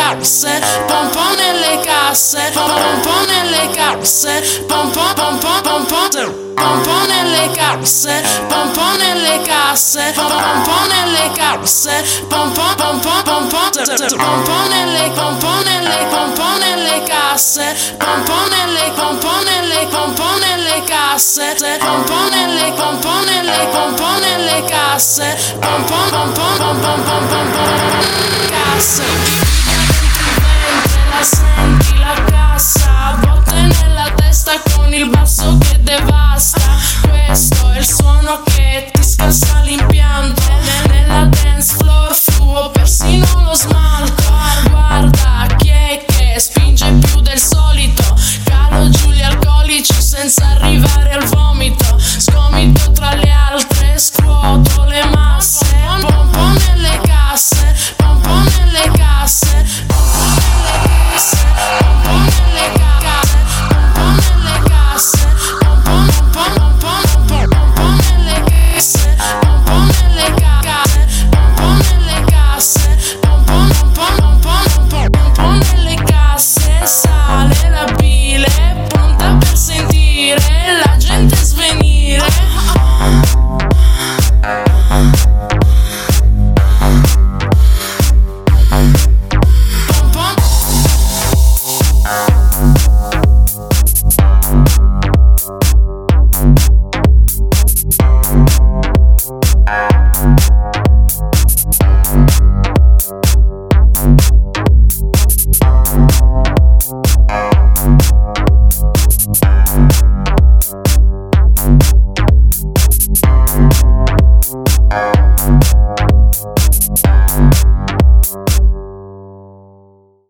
casse, pom pom nelle casse, pom pom nelle casse, pom pom pom pom pom pom. Pompon nelle casse, pompon nelle casse, pompon nelle casse, pompon pompon pompon, pompon nelle casse, pompon nelle casse, pompon nelle casse, pompon pompon pompon pompon casse.